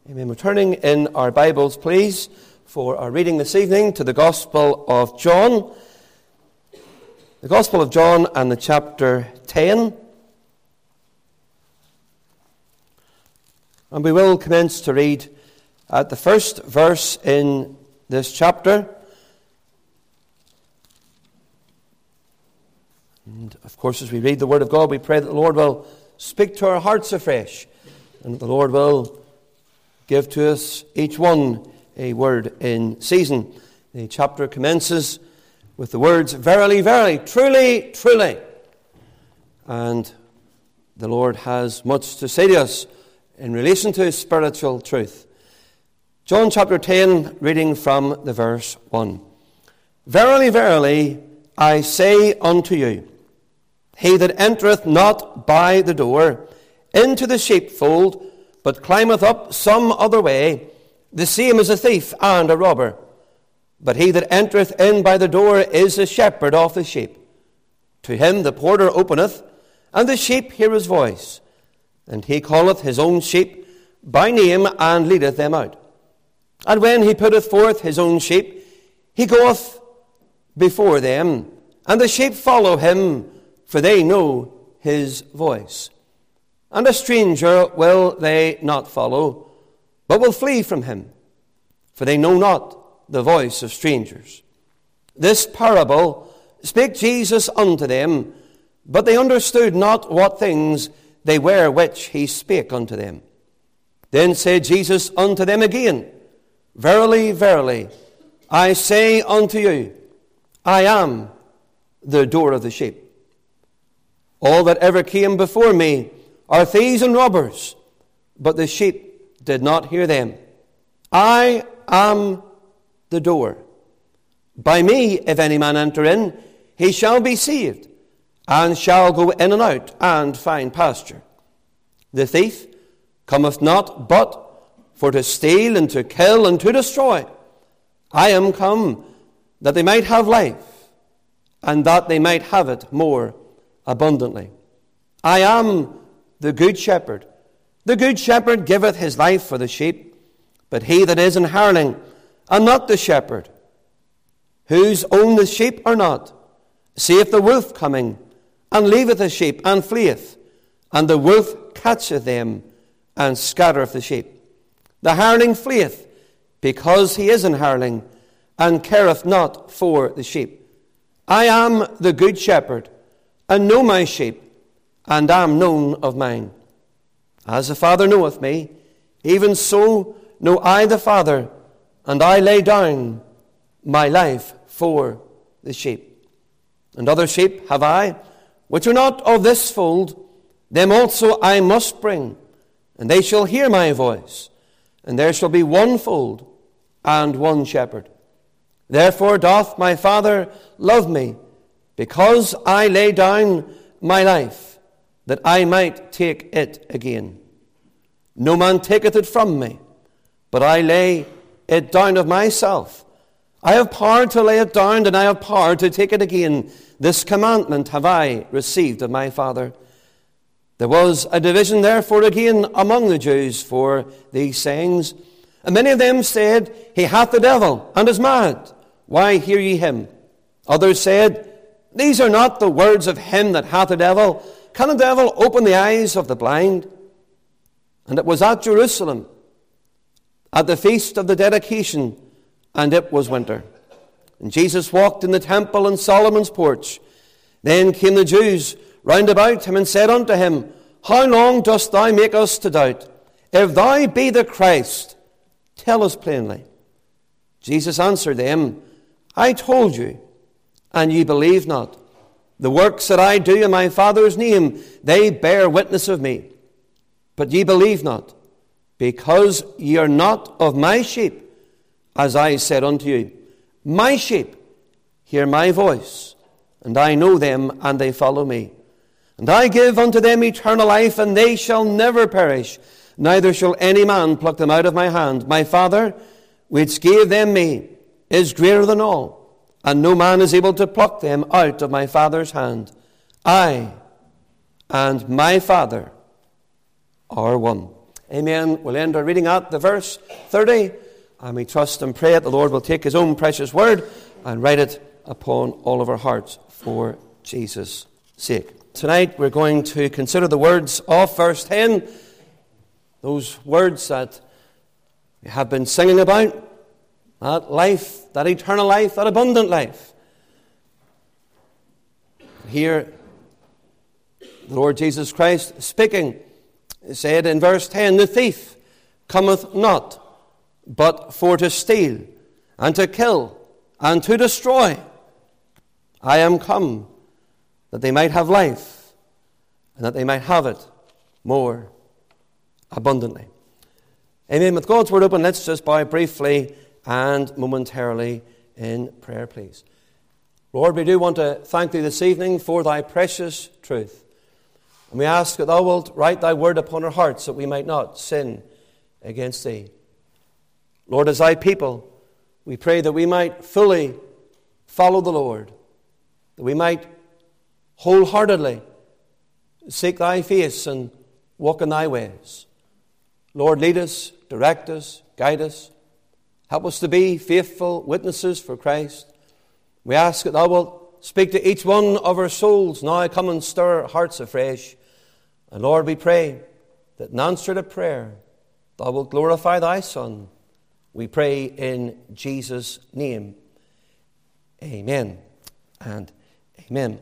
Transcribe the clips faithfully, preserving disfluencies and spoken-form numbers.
Amen. We're turning in our Bibles, please, for our reading this evening to the Gospel of John. The Gospel of John and the chapter ten. And we will commence to read at the first verse in this chapter. And of course, as we read the Word of God, we pray that the Lord will speak to our hearts afresh, and that the Lord will give to us each one a word in season. The chapter commences with the words, "Verily, verily, truly, truly." And the Lord has much to say to us in relation to his spiritual truth. John chapter ten, reading from the verse one. "Verily, verily, I say unto you, he that entereth not by the door into the sheepfold, but climbeth up some other way, the same is a thief and a robber. But he that entereth in by the door is the shepherd of the sheep. To him the porter openeth, and the sheep hear his voice. And he calleth his own sheep by name, and leadeth them out. And when he putteth forth his own sheep, he goeth before them, and the sheep follow him, for they know his voice. And a stranger will they not follow, but will flee from him, for they know not the voice of strangers. This parable spake Jesus unto them, but they understood not what things they were which he spake unto them. Then said Jesus unto them again, Verily, verily, I say unto you, I am the door of the sheep. All that ever came before me are thieves and robbers, but the sheep did not hear them. I am the door. By me, if any man enter in, he shall be saved, and shall go in and out, and find pasture. The thief cometh not but for to steal, and to kill, and to destroy. I am come that they might have life, and that they might have it more abundantly. I am the good shepherd. The good shepherd giveth his life for the sheep. But he that is an hireling, and not the shepherd, whose own the sheep are not, seeth the wolf coming, and leaveth the sheep, and fleeth, and the wolf catcheth them, and scattereth the sheep. The hireling fleeth, because he is an hireling, and careth not for the sheep. I am the good shepherd, and know my sheep, and am known of mine. As the Father knoweth me, even so know I the Father, and I lay down my life for the sheep. And other sheep have I, which are not of this fold, them also I must bring, and they shall hear my voice, and there shall be one fold and one shepherd. Therefore doth my Father love me, because I lay down my life, that I might take it again. No man taketh it from me, but I lay it down of myself. I have power to lay it down, and I have power to take it again. This commandment have I received of my Father. There was a division therefore again among the Jews for these sayings. And many of them said, He hath the devil, and is mad. Why hear ye him? Others said, These are not the words of him that hath the devil. Can the devil open the eyes of the blind? And it was at Jerusalem, at the feast of the dedication, and it was winter. And Jesus walked in the temple in Solomon's porch. Then came the Jews round about him, and said unto him, How long dost thou make us to doubt? If thou be the Christ, tell us plainly. Jesus answered them, I told you, and ye believe not. The works that I do in my Father's name, they bear witness of me. But ye believe not, because ye are not of my sheep, as I said unto you. My sheep hear my voice, and I know them, and they follow me. And I give unto them eternal life, and they shall never perish, neither shall any man pluck them out of my hand. My Father, which gave them me, is greater than all, and no man is able to pluck them out of my Father's hand. I and my Father are one. Amen. We'll end our reading at the verse thirty, and we trust and pray that the Lord will take his own precious word and write it upon all of our hearts for Jesus' sake. Tonight we're going to consider the words of verse ten, those words that we have been singing about, that life, that eternal life, that abundant life. Here, the Lord Jesus Christ speaking said in verse ten, "The thief cometh not, but for to steal, and to kill, and to destroy. I am come, that they might have life, and that they might have it more abundantly." Amen. With God's word open, let's just bow briefly and momentarily in prayer, please. Lord, we do want to thank thee this evening for thy precious truth. And we ask that thou wilt write thy word upon our hearts, that we might not sin against thee. Lord, as thy people, we pray that we might fully follow the Lord, that we might wholeheartedly seek thy face and walk in thy ways. Lord, lead us, direct us, guide us. Help us to be faithful witnesses for Christ. We ask that thou wilt speak to each one of our souls now. Come and stir our hearts afresh. And Lord, we pray that in answer to prayer, thou wilt glorify thy Son. We pray in Jesus' name. Amen and amen.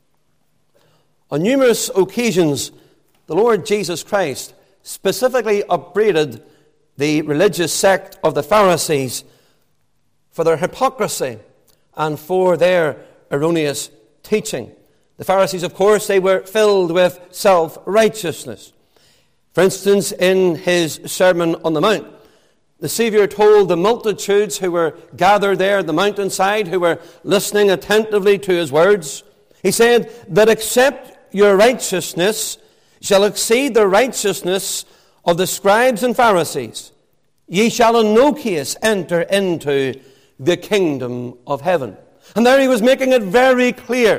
On numerous occasions, the Lord Jesus Christ specifically upbraided the religious sect of the Pharisees for their hypocrisy and for their erroneous teaching. The Pharisees, of course, they were filled with self-righteousness. For instance, in his Sermon on the Mount, the Savior told the multitudes who were gathered there at the mountainside, who were listening attentively to his words, he said that except your righteousness shall exceed the righteousness of the scribes and Pharisees, ye shall in no case enter into the kingdom of heaven. And there he was making it very clear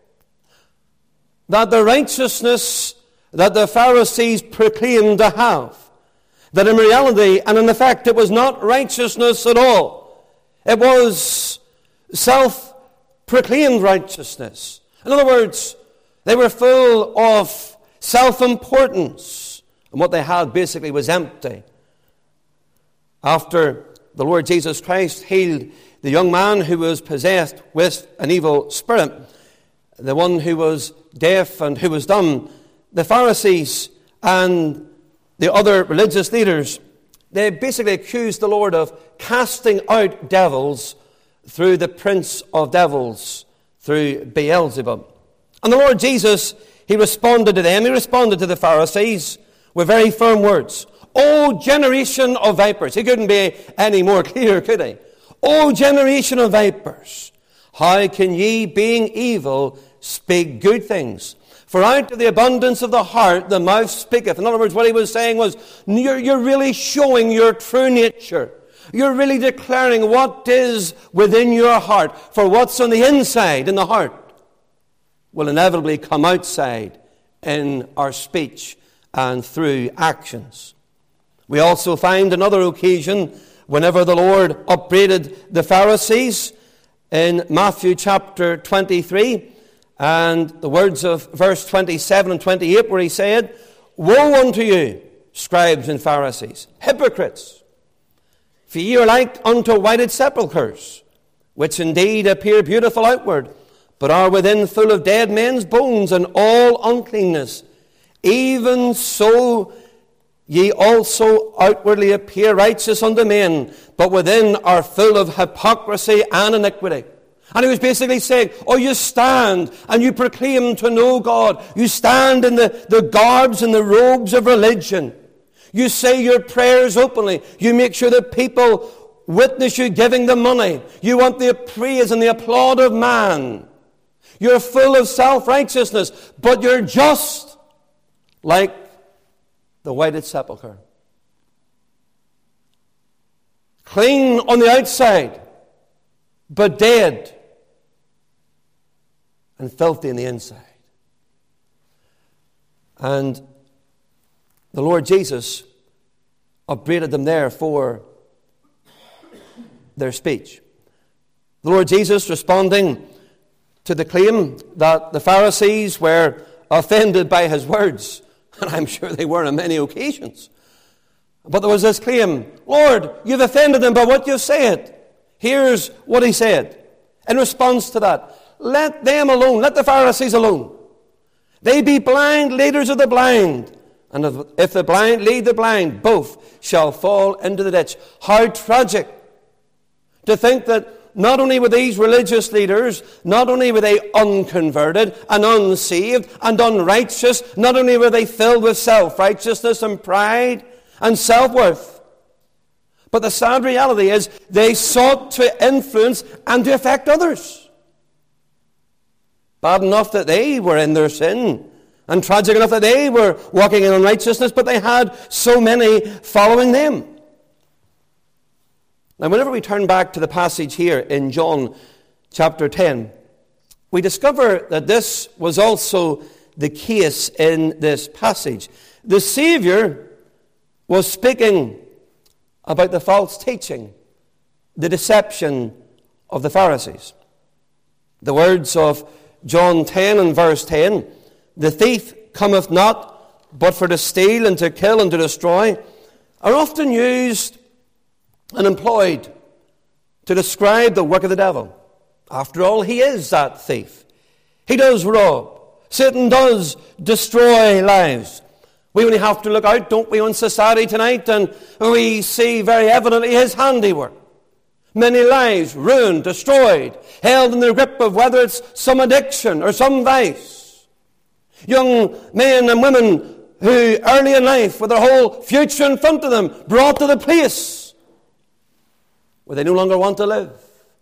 that the righteousness that the Pharisees proclaimed to have, that in reality and in effect it was not righteousness at all. It was self-proclaimed righteousness. In other words, they were full of self-importance, and what they had basically was empty. After the Lord Jesus Christ healed the young man who was possessed with an evil spirit, the one who was deaf and who was dumb, the Pharisees and the other religious leaders, they basically accused the Lord of casting out devils through the prince of devils, through Beelzebub. And the Lord Jesus, he responded to them, he responded to the Pharisees with very firm words. "O generation of vipers." He couldn't be any more clear, could he? "O generation of vipers, how can ye, being evil, speak good things? For out of the abundance of the heart the mouth speaketh." In other words, what he was saying was, you're, you're really showing your true nature. You're really declaring what is within your heart. For what's on the inside, in the heart, will inevitably come outside in our speech and through actions. We also find another occasion whenever the Lord upbraided the Pharisees in Matthew chapter twenty-three, and the words of verse twenty-seven and twenty-eight, where he said, "Woe unto you, scribes and Pharisees, hypocrites! For ye are like unto whited sepulchres, which indeed appear beautiful outward, but are within full of dead men's bones and all uncleanness. Even so ye also outwardly appear righteous unto men, but within are full of hypocrisy and iniquity." And he was basically saying, oh, you stand and you proclaim to know God. You stand in the, the garbs and the robes of religion. You say your prayers openly. You make sure that people witness you giving the money. You want the praise and the applaud of man. You're full of self-righteousness, but you're just like the whited sepulchre. Clean on the outside, but dead and filthy in the inside. And the Lord Jesus upbraided them there for their speech. The Lord Jesus, responding to the claim that the Pharisees were offended by his words, and I'm sure they were on many occasions, but there was this claim, Lord, you've offended them by what you've said. Here's what he said in response to that. Let them alone, let the Pharisees alone. They be blind leaders of the blind, and if, if the blind lead the blind, both shall fall into the ditch. How tragic to think that not only were these religious leaders, not only were they unconverted and unsaved and unrighteous, not only were they filled with self-righteousness and pride and self-worth, but the sad reality is they sought to influence and to affect others. Bad enough that they were in their sin, and tragic enough that they were walking in unrighteousness, but they had so many following them. Now, whenever we turn back to the passage here in John chapter ten, we discover that this was also the case in this passage. The Savior was speaking about the false teaching, the deception of the Pharisees. The words of John ten and verse ten, the thief cometh not but for to steal and to kill and to destroy, are often used and employed to describe the work of the devil. After all, he is that thief. He does rob. Satan does destroy lives. We only have to look out, don't we, on society tonight, and we see very evidently his handiwork. Many lives ruined, destroyed, held in the grip of whether it's some addiction or some vice. Young men and women who early in life, with their whole future in front of them, brought to the place where they no longer want to live.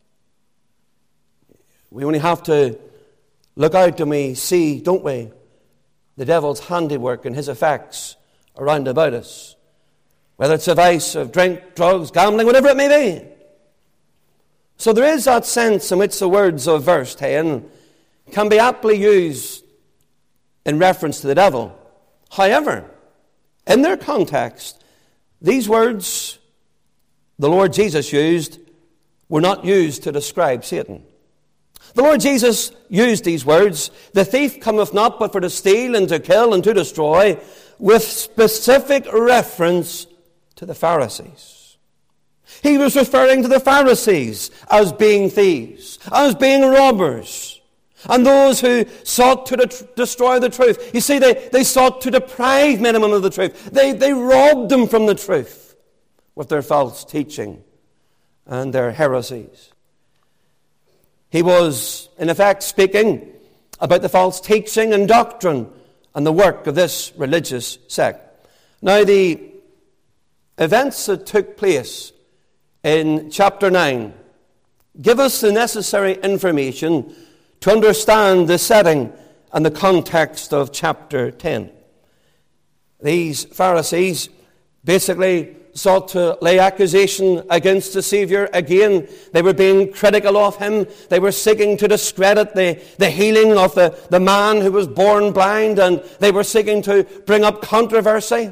We only have to look out and we see, don't we, the devil's handiwork and his effects around about us. Whether it's a vice of drink, drugs, gambling, whatever it may be. So there is that sense in which the words of verse ten can be aptly used in reference to the devil. However, in their context, these words the Lord Jesus used were not used to describe Satan. The Lord Jesus used these words, the thief cometh not but for to steal and to kill and to destroy, with specific reference to the Pharisees. He was referring to the Pharisees as being thieves, as being robbers, and those who sought to de- destroy the truth. You see, they, they sought to deprive men and women of the truth. They, they robbed them from the truth with their false teaching and their heresies. He was, in effect, speaking about the false teaching and doctrine and the work of this religious sect. Now, the events that took place in chapter nine give us the necessary information to understand the setting and the context of chapter ten. These Pharisees basically sought to lay accusation against the Savior. Again, they were being critical of him. They were seeking to discredit the, the healing of the, the man who was born blind, and they were seeking to bring up controversy.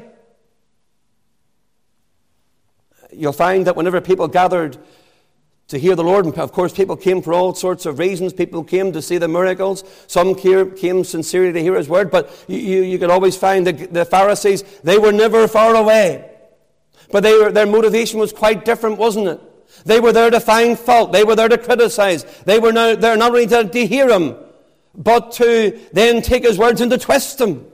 You'll find that whenever people gathered to hear the Lord, and of course people came for all sorts of reasons. People came to see the miracles. Some came sincerely to hear his word, but you, you, you could always find the, the Pharisees, they were never far away. But they were, their motivation was quite different, wasn't it? They were there to find fault. They were there to criticize. They were now, there not only to, to hear him, but to then take his words and to twist them.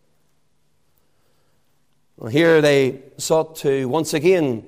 Well, here they sought to once again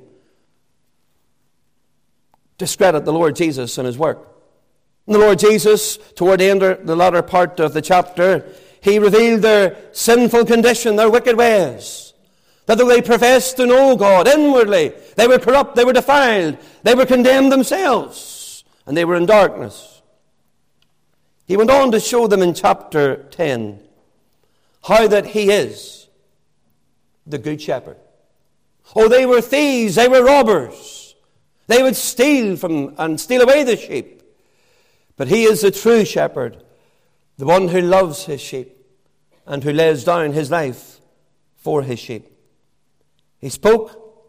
discredit the Lord Jesus and his work. And the Lord Jesus, toward the end of the latter part of the chapter, he revealed their sinful condition, their wicked ways. That though they professed to know God inwardly, they were corrupt, they were defiled, they were condemned themselves, and they were in darkness. He went on to show them in chapter ten how that he is the good shepherd. Oh, they were thieves, they were robbers. They would steal from and steal away the sheep. But he is the true shepherd, the one who loves his sheep and who lays down his life for his sheep. He spoke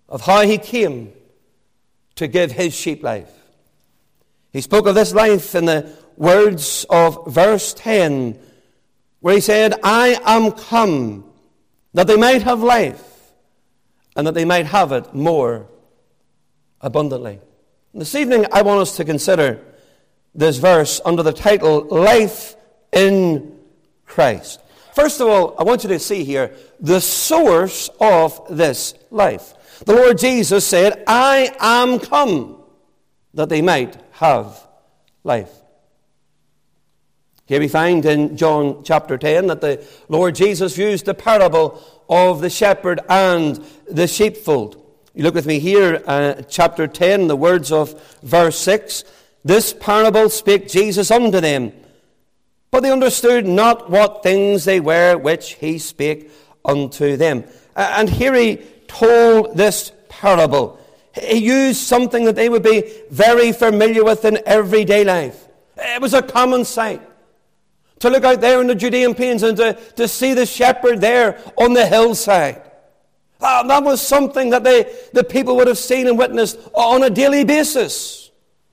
of how he came to give his sheep life. He spoke of this life in the words of verse ten, where he said, I am come that they might have life, and that they might have it more abundantly. This evening I want us to consider this verse under the title, Life in Christ. First of all, I want you to see here the source of this life. The Lord Jesus said, I am come that they might have life. Here we find in John chapter ten that the Lord Jesus used the parable of the shepherd and the sheepfold. You look with me here, uh, chapter ten, the words of verse six. This parable spake Jesus unto them, but they understood not what things they were which he spake unto them. Uh, and here he told this parable. He used something that they would be very familiar with in everyday life. It was a common sight to look out there in the Judean plains and to, to see the shepherd there on the hillside. Uh, that was something that they, the people would have seen and witnessed on a daily basis.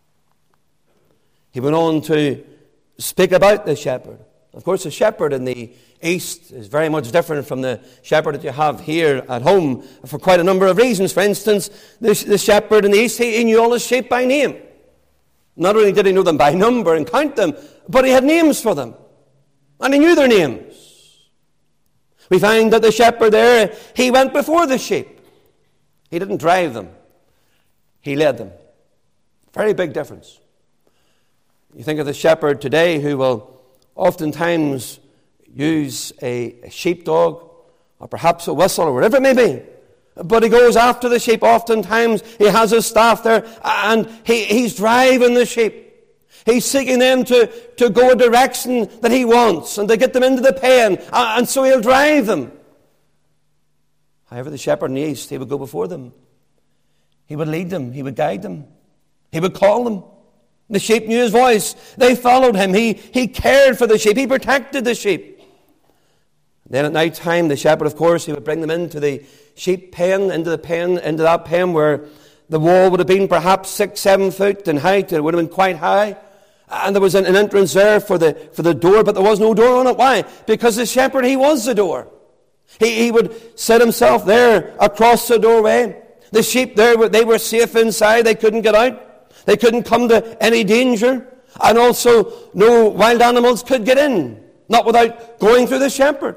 He went on to speak about the shepherd. Of course, the shepherd in the east is very much different from the shepherd that you have here at home for quite a number of reasons. For instance, the, the shepherd in the east, he, he knew all his sheep by name. Not only did he know them by number and count them, but he had names for them. And he knew their names. We find that the shepherd there, he went before the sheep. He didn't drive them. He led them. Very big difference. You think of the shepherd today who will oftentimes use a, a sheepdog or perhaps a whistle or whatever it may be. But he goes after the sheep. Oftentimes he has his staff there and he, he's driving the sheep. He's seeking them to, to go a direction that he wants and to get them into the pen. And so he'll drive them. However, the shepherd in the east, he would go before them. He would lead them. He would guide them. He would call them. The sheep knew his voice. They followed him. He, he cared for the sheep. He protected the sheep. Then at night time, the shepherd, of course, he would bring them into the sheep pen, into the pen, into that pen where the wall would have been perhaps six, seven foot in height. It would have been quite high. And there was an, an entrance there for the, for the door, but there was no door on it. Why? Because the shepherd, he was the door. He, he would set himself there across the doorway. The sheep there, they were safe inside. They couldn't get out. They couldn't come to any danger. And also, no wild animals could get in, not without going through the shepherd.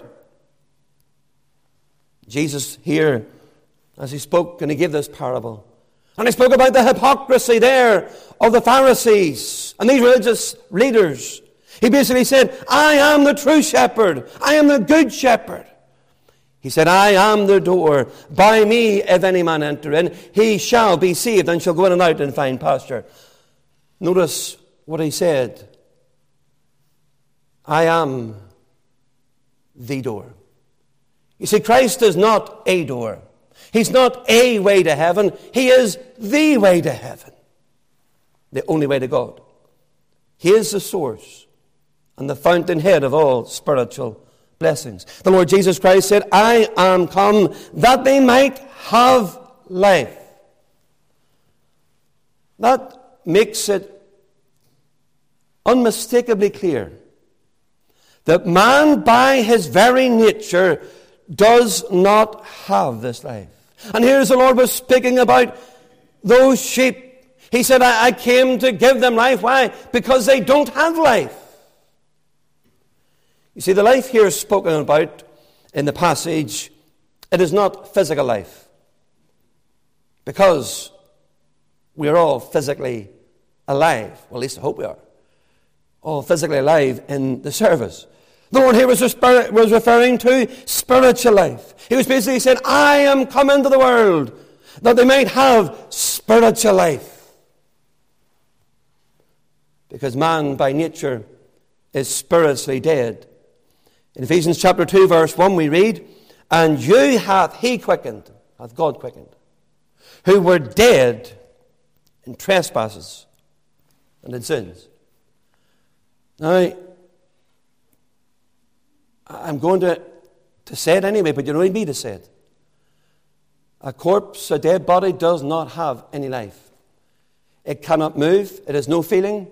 Jesus here, as he spoke, and he gave this parable, and he spoke about the hypocrisy there of the Pharisees and these religious leaders. He basically said, I am the true shepherd. I am the good shepherd. He said, I am the door. By me, if any man enter in, he shall be saved and shall go in and out and find pasture. Notice what he said. I am the door. You see, Christ is not a door. He's not a way to heaven. He is the way to heaven. The only way to God. He is the source and the fountainhead of all spiritual blessings. The Lord Jesus Christ said, I am come that they might have life. That makes it unmistakably clear that man by his very nature does not have this life. And here's the Lord was speaking about those sheep. He said, I, I came to give them life. Why? Because they don't have life. You see, the life here spoken about in the passage, it is not physical life. Because we are all physically alive. Well, at least I hope we are. All physically alive in the service. The Lord here was, was referring to spiritual life. He was basically saying, I am come into the world that they might have spiritual life. Because man by nature is spiritually dead. In Ephesians chapter two verse one we read, and you hath he quickened, hath God quickened, who were dead in trespasses and in sins. Now, I'm going to, to say it anyway, but you don't need me to say it. A corpse, a dead body, does not have any life. It cannot move. It has no feeling.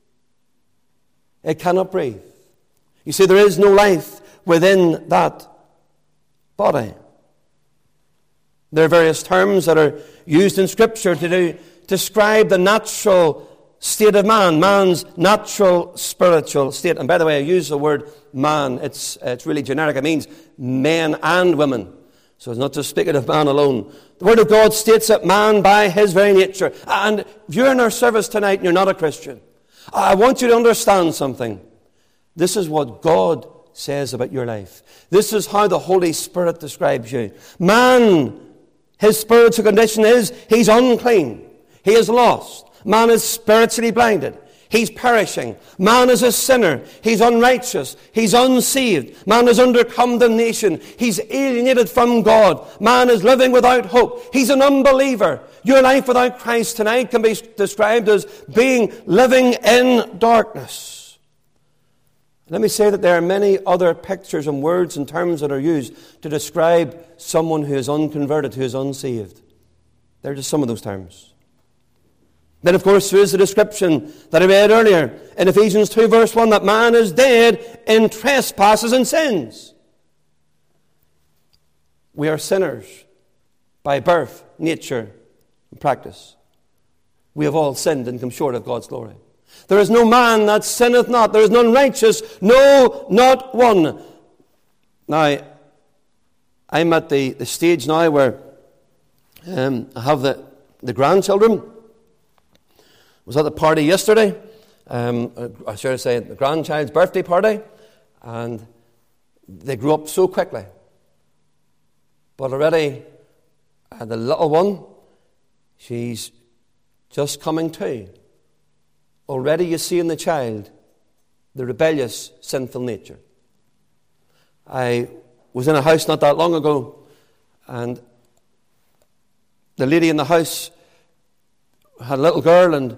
It cannot breathe. You see, there is no life within that body. There are various terms that are used in Scripture to do, describe the natural state of man, man's natural spiritual state. And by the way, I use the word man. It's, it's really generic. It means men and women. So it's not just speaking of man alone. The Word of God states that man by his very nature. And if you're in our service tonight and you're not a Christian, I want you to understand something. This is what God says about your life. This is how the Holy Spirit describes you. Man, his spiritual condition is he's unclean. He is lost. Man is spiritually blinded. He's perishing. Man is a sinner. He's unrighteous. He's unsaved. Man is under condemnation. He's alienated from God. Man is living without hope. He's an unbeliever. Your life without Christ tonight can be described as being living in darkness. Let me say that there are many other pictures and words and terms that are used to describe someone who is unconverted, who is unsaved. They're just some of those terms. Then, of course, there is the description that I read earlier in Ephesians two, verse one, that man is dead in trespasses and sins. We are sinners by birth, nature, and practice. We have all sinned and come short of God's glory. There is no man that sinneth not. There is none righteous, no, not one. Now, I'm at the, the stage now where um, I have the, the grandchildren. I was at the party yesterday, um, I should say the grandchild's birthday party, and they grew up so quickly. But already, uh, the little one, she's just coming to. Already you see in the child the rebellious, sinful nature. I was in a house not that long ago, and the lady in the house had a little girl, and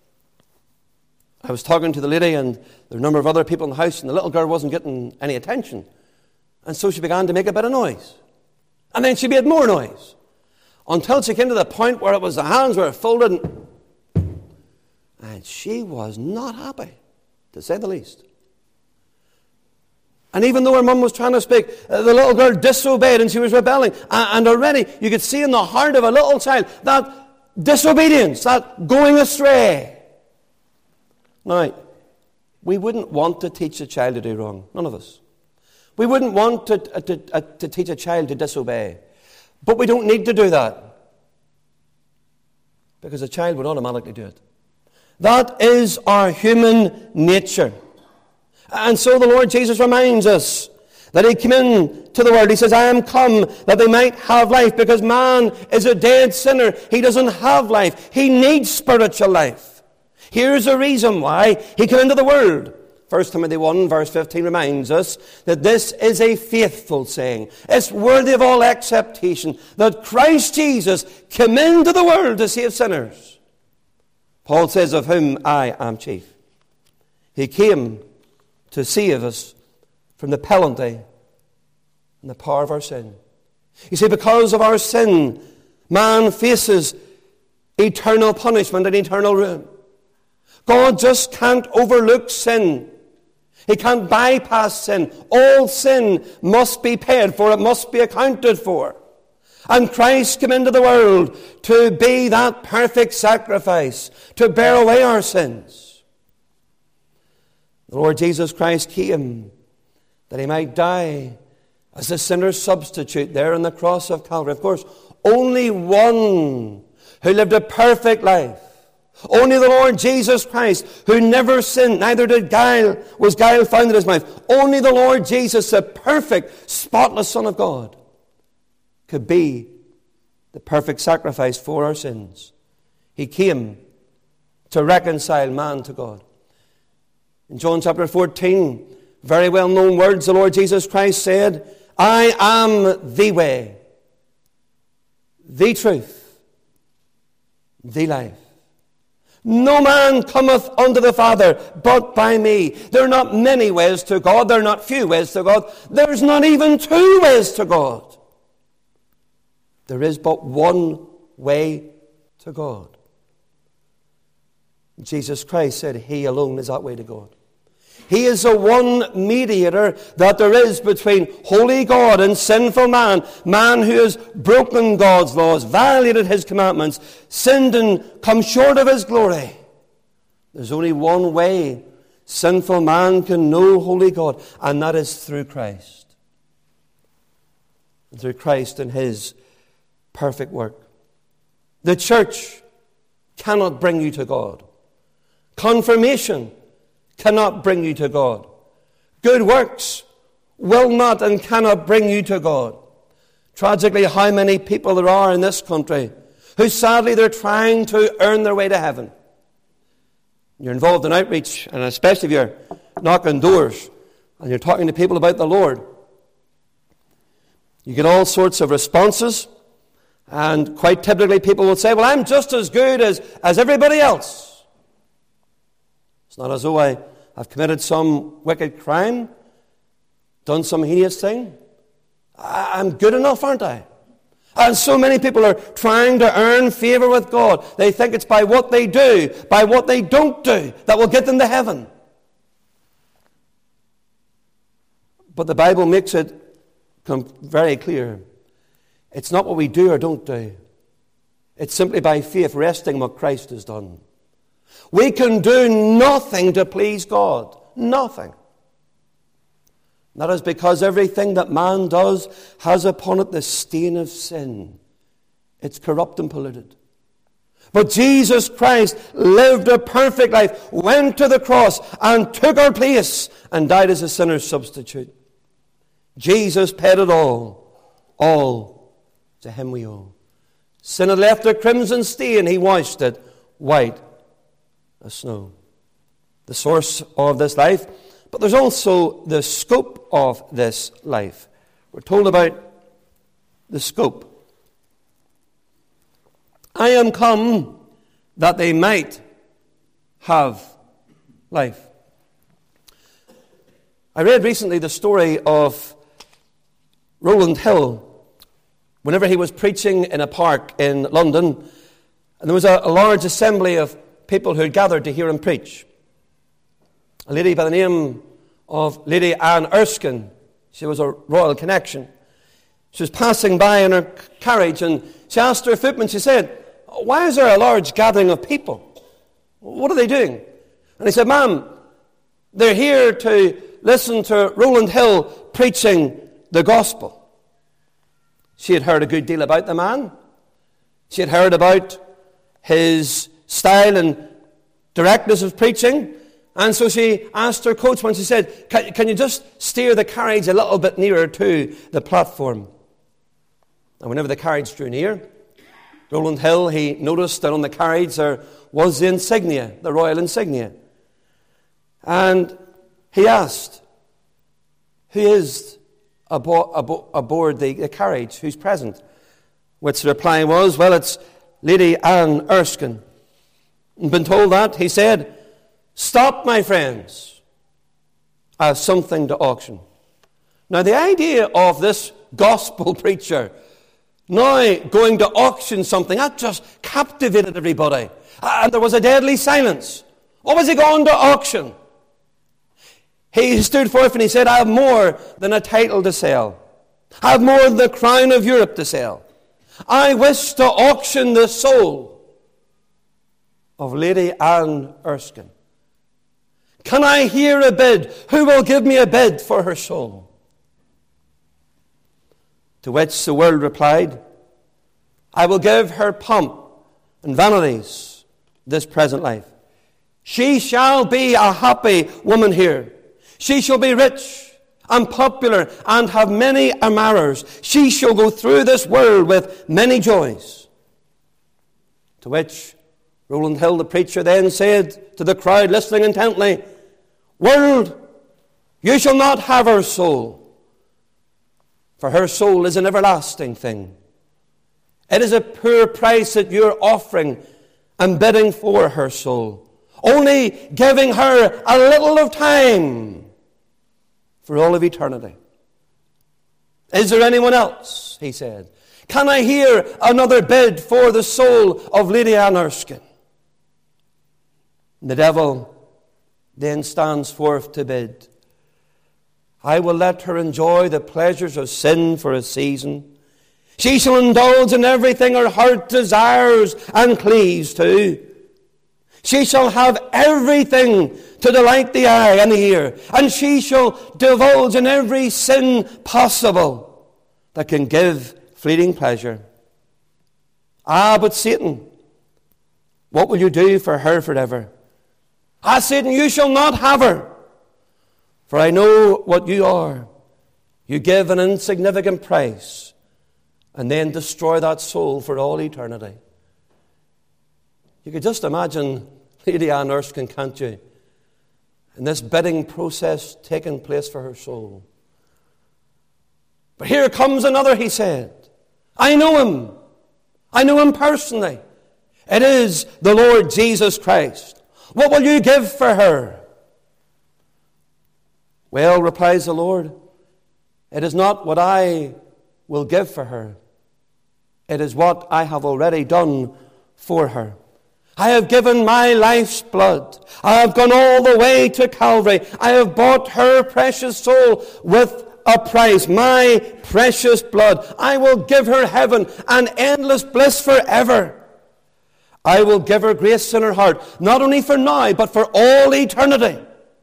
I was talking to the lady, and there were a number of other people in the house, and the little girl wasn't getting any attention. And so she began to make a bit of noise. And then she made more noise. Until she came to the point where it was the hands were folded, and, and she was not happy, to say the least. And even though her mum was trying to speak, uh, the little girl disobeyed, and she was rebelling. And, and already you could see in the heart of a little child that disobedience, that going astray. Now, we wouldn't want to teach a child to do wrong. None of us. We wouldn't want to, uh, to, uh, to teach a child to disobey. But we don't need to do that. Because a child would automatically do it. That is our human nature. And so the Lord Jesus reminds us that He came into the world. He says, I am come that they might have life. Because man is a dead sinner. He doesn't have life. He needs spiritual life. Here's a reason why He came into the world. First Timothy one, verse fifteen reminds us that this is a faithful saying. It's worthy of all acceptation that Christ Jesus came into the world to save sinners. Paul says, of whom I am chief. He came to save us from the penalty and the power of our sin. You see, because of our sin, man faces eternal punishment and eternal ruin. God just can't overlook sin. He can't bypass sin. All sin must be paid for. It must be accounted for. And Christ came into the world to be that perfect sacrifice, to bear away our sins. The Lord Jesus Christ came that He might die as a sinner's substitute there on the cross of Calvary. Of course, only one who lived a perfect life. Only the Lord Jesus Christ, who never sinned, neither did guile, was guile found in His mouth. Only the Lord Jesus, the perfect, spotless Son of God, could be the perfect sacrifice for our sins. He came to reconcile man to God. In John chapter fourteen, very well-known words, the Lord Jesus Christ said, I am the way, the truth, the life. No man cometh unto the Father but by me. There are not many ways to God. There are not few ways to God. There's not even two ways to God. There is but one way to God. Jesus Christ said He alone is that way to God. He is the one mediator that there is between holy God and sinful man. Man who has broken God's laws, violated His commandments, sinned and come short of His glory. There's only one way sinful man can know holy God, and that is through Christ. Through Christ and His perfect work. The church cannot bring you to God. Confirmation cannot bring you to God. Good works will not and cannot bring you to God. Tragically, how many people there are in this country who sadly they're trying to earn their way to heaven. You're involved in outreach, and especially if you're knocking doors and you're talking to people about the Lord. You get all sorts of responses, and quite typically people will say, well, I'm just as good as, as everybody else. It's not as though I have committed some wicked crime, done some heinous thing. I'm good enough, aren't I? And so many people are trying to earn favor with God. They think it's by what they do, by what they don't do, that will get them to heaven. But the Bible makes it very clear. It's not what we do or don't do. It's simply by faith, resting what Christ has done. We can do nothing to please God. Nothing. That is because everything that man does has upon it the stain of sin. It's corrupt and polluted. But Jesus Christ lived a perfect life, went to the cross and took our place and died as a sinner's substitute. Jesus paid it all. All to Him we owe. Sin had left a crimson stain. He washed it white as snow. The source of this life, but there's also the scope of this life. We're told about the scope. I am come that they might have life. I read recently the story of Rowland Hill, whenever he was preaching in a park in London, and there was a, a large assembly of people who had gathered to hear him preach. A lady by the name of Lady Anne Erskine, she was a royal connection. She was passing by in her carriage, and she asked her footman, she said, why is there a large gathering of people? What are they doing? And he said, ma'am, they're here to listen to Rowland Hill preaching the gospel. She had heard a good deal about the man. She had heard about his style and directness of preaching. And so she asked her coachman, she said, can, can you just steer the carriage a little bit nearer to the platform? And whenever the carriage drew near, Rowland Hill, he noticed that on the carriage there was the insignia, the royal insignia. And he asked, who is abo- abo- aboard the, the carriage? Who's present? Which the reply was, well, it's Lady Anne Erskine. And been told that, he said, stop, my friends. I have something to auction. Now, the idea of this gospel preacher now going to auction something, that just captivated everybody. And there was a deadly silence. What was he going to auction? He stood forth and he said, I have more than a title to sell. I have more than the crown of Europe to sell. I wish to auction the soul of Lady Anne Erskine. Can I hear a bid? Who will give me a bid for her soul? To which the world replied, I will give her pomp and vanities this present life. She shall be a happy woman here. She shall be rich and popular and have many admirers. She shall go through this world with many joys. To which Rowland Hill, the preacher, then said to the crowd listening intently, world, you shall not have her soul, for her soul is an everlasting thing. It is a poor price that you're offering and bidding for her soul, only giving her a little of time for all of eternity. Is there anyone else, he said, Can I hear another bid for the soul of Lady Anne Erskine? The devil then stands forth to bid. I will let her enjoy the pleasures of sin for a season. She shall indulge in everything her heart desires and cleaves to. She shall have everything to delight the eye and the ear, and she shall divulge in every sin possible that can give fleeting pleasure. Ah, but Satan, what will you do for her forever? Ah, Satan, you shall not have her. For I know what you are. You give an insignificant price and then destroy that soul for all eternity. You could just imagine Lady Anne Erskine, can't you? And this bidding process taking place for her soul. But here comes another, he said. I know him. I know him personally. It is the Lord Jesus Christ. What will you give for her? Well, replies the Lord, it is not what I will give for her. It is what I have already done for her. I have given my life's blood. I have gone all the way to Calvary. I have bought her precious soul with a price, my precious blood. I will give her heaven and endless bliss forever. I will give her grace in her heart, not only for now, but for all eternity.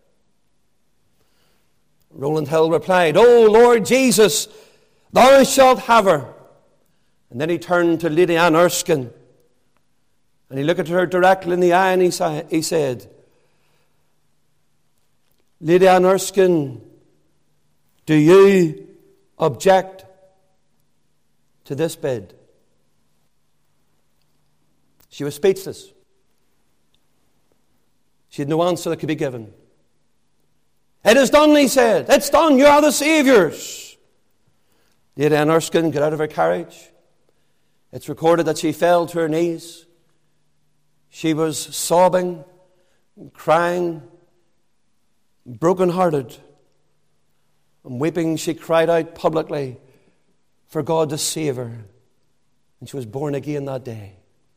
Rowland Hill replied, O Lord Jesus, thou shalt have her. And then he turned to Lady Anne Erskine, and he looked at her directly in the eye, and he, sa- he said, Lady Anne Erskine, do you object to this bid? She was speechless. She had no answer that could be given. It is done, he said. It's done. You are the Saviour's. Lady Anne Erskine got out of her carriage. It's recorded that she fell to her knees. She was sobbing, crying, broken-hearted. And weeping, she cried out publicly for God to save her. And she was born again that day.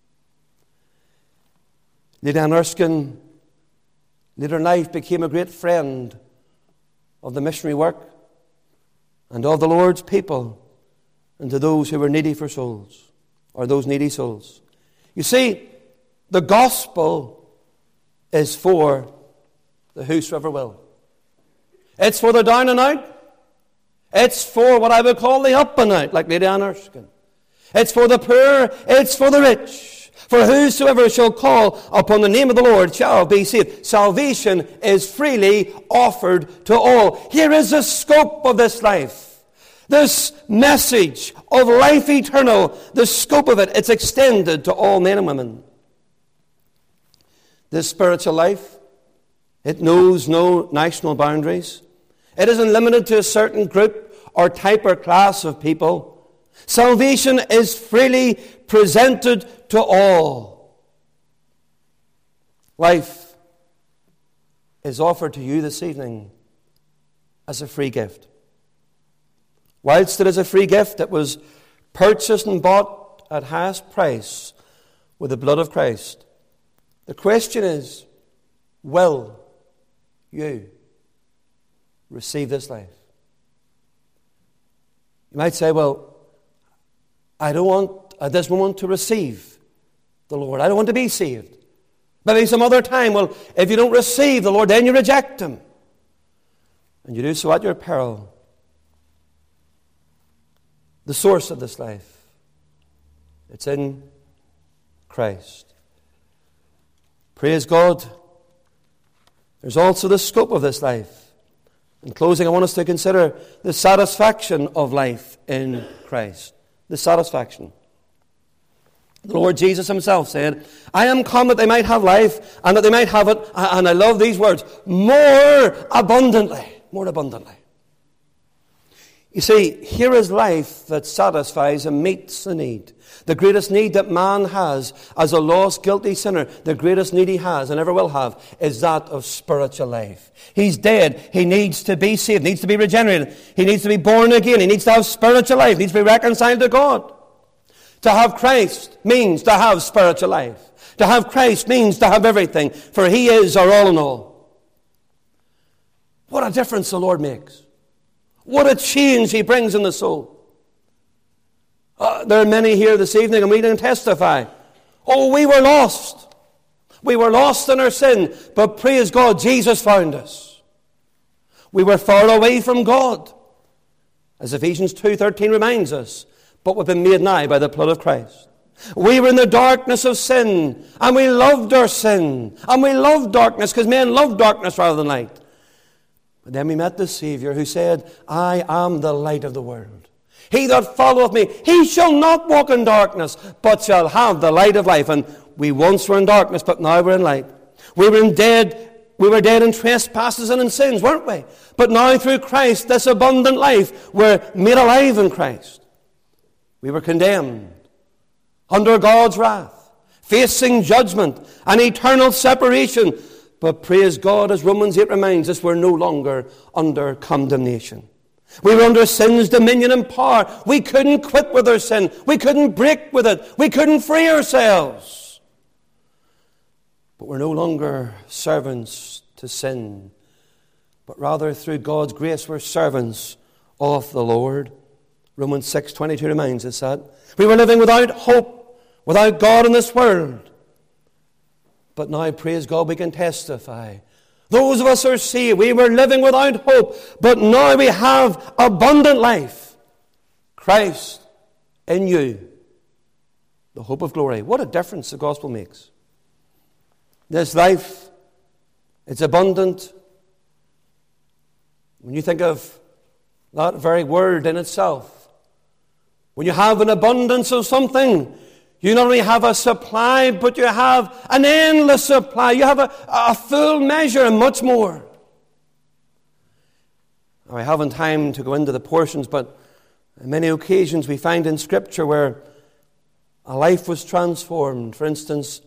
Lady Anne Erskine, later in life, became a great friend of the missionary work and of the Lord's people and to those who were needy for souls, or those needy souls. You see, the gospel is for the whosoever will. It's for the down and out. It's for what I would call the up and out, like Lady Anne Erskine. It's for the poor. It's for the rich. For whosoever shall call upon the name of the Lord shall be saved. Salvation is freely offered to all. Here is the scope of this life. This message of life eternal, the scope of it, it's extended to all men and women. This spiritual life, it knows no national boundaries. It isn't limited to a certain group or type or class of people. Salvation is freely presented to all. Life is offered to you this evening as a free gift. Whilst it is a free gift, it was purchased and bought at highest price with the blood of Christ. The question is, will you receive this life? You might say, well, I don't want at this moment to receive the Lord. I don't want to be saved. Maybe some other time. Well, if you don't receive the Lord, then you reject Him. And you do so at your peril. The source of this life, it's in Christ. Praise God. There's also the scope of this life. In closing, I want us to consider the satisfaction of life in Christ. The satisfaction. The Lord Jesus Himself said, I am come that they might have life, and that they might have it, and I love these words, more abundantly. More abundantly. You see, here is life that satisfies and meets the need. The greatest need that man has as a lost, guilty sinner, the greatest need he has and ever will have is that of spiritual life. He's dead. He needs to be saved, needs to be regenerated. He needs to be born again. He needs to have spiritual life. He needs to be reconciled to God. To have Christ means to have spiritual life. To have Christ means to have everything, for he is our all in all. What a difference the Lord makes. What a change he brings in the soul. Uh, there are many here this evening, and we can testify. Oh, we were lost. We were lost in our sin, but praise God, Jesus found us. We were far away from God, as Ephesians two thirteen reminds us, but we've been made nigh by the blood of Christ. We were in the darkness of sin, and we loved our sin, and we loved darkness, because men love darkness rather than light. But then we met the Savior who said, I am the light of the world. He that followeth me, he shall not walk in darkness, but shall have the light of life. And we once were in darkness, but now we're in light. We were in dead, we were dead in trespasses and in sins, weren't we? But now through Christ, this abundant life, we're made alive in Christ. We were condemned, under God's wrath, facing judgment and eternal separation. But praise God, as Romans eight reminds us, we're no longer under condemnation. We were under sin's dominion and power. We couldn't quit with our sin. We couldn't break with it. We couldn't free ourselves. But we're no longer servants to sin, but rather through God's grace we're servants of the Lord. Romans six twenty-two reminds us that. We were living without hope, without God in this world. But now, praise God, we can testify. Those of us who are saved, we were living without hope, but now we have abundant life. Christ in you, the hope of glory. What a difference the gospel makes. This life, it's abundant. When you think of that very word in itself, when you have an abundance of something, you not only have a supply, but you have an endless supply. You have a, a full measure and much more. Now, I haven't time to go into the portions, but on many occasions we find in Scripture where a life was transformed. For instance,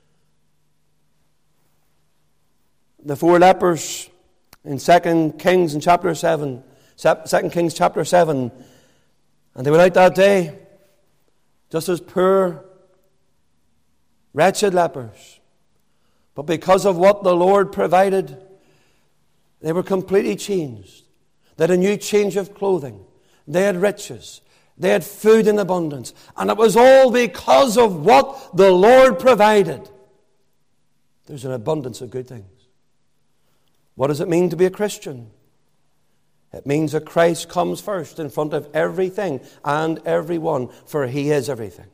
the four lepers in Second Kings in chapter seven, Second Kings chapter seven, and they went out that day just as poor, wretched lepers. But because of what the Lord provided, they were completely changed. They had a new change of clothing. They had riches. They had food in abundance. And it was all because of what the Lord provided. There's an abundance of good things. What does it mean to be a Christian? It means that Christ comes first in front of everything and everyone, for he is everything.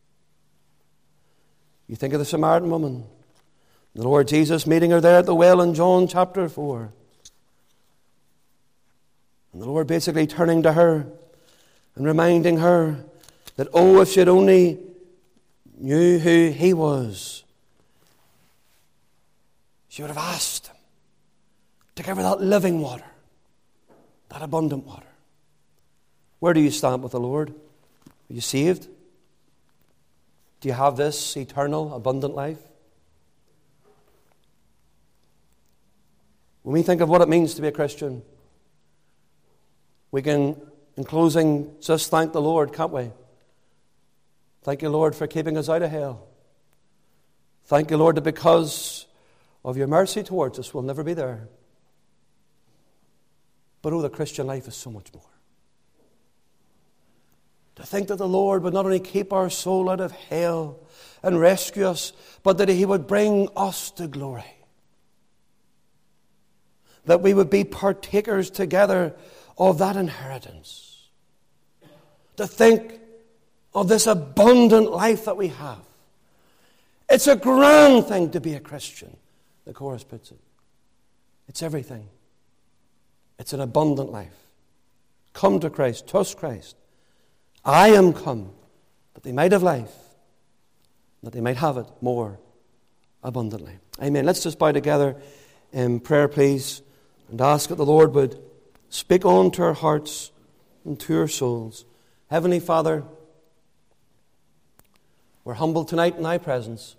You think of the Samaritan woman, the Lord Jesus meeting her there at the well in John chapter four. And the Lord basically turning to her and reminding her that, oh, if she'd only knew who he was, she would have asked him to give her that living water. That abundant water. Where do you stand with the Lord? Are you saved? Do you have this eternal, abundant life? When we think of what it means to be a Christian, we can, in closing, just thank the Lord, can't we? Thank you, Lord, for keeping us out of hell. Thank you, Lord, that because of your mercy towards us, we'll never be there. But oh, the Christian life is so much more. To think that the Lord would not only keep our soul out of hell and rescue us, but that he would bring us to glory. That we would be partakers together of that inheritance. To think of this abundant life that we have. It's a grand thing to be a Christian, the chorus puts it. It's everything. It's an abundant life. Come to Christ, trust Christ. I am come that they might have life, that they might have it more abundantly. Amen. Let's just bow together in prayer, please, and ask that the Lord would speak on to our hearts and to our souls. Heavenly Father, we're humbled tonight in thy presence.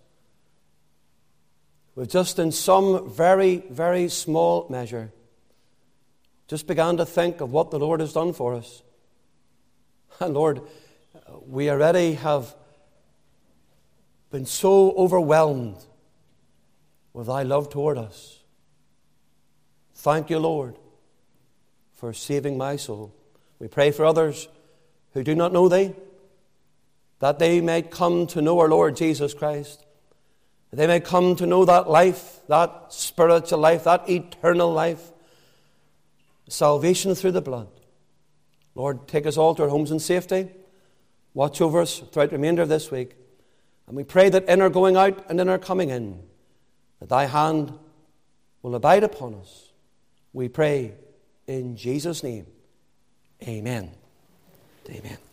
We've just in some very, very small measure just began to think of what the Lord has done for us. And Lord, we already have been so overwhelmed with thy love toward us. Thank you, Lord, for saving my soul. We pray for others who do not know thee, that they may come to know our Lord Jesus Christ. That they may come to know that life, that spiritual life, that eternal life, salvation through the blood. Lord, take us all to our homes in safety. Watch over us throughout the remainder of this week. And we pray that in our going out and in our coming in, that thy hand will abide upon us. We pray in Jesus' name. Amen. Amen.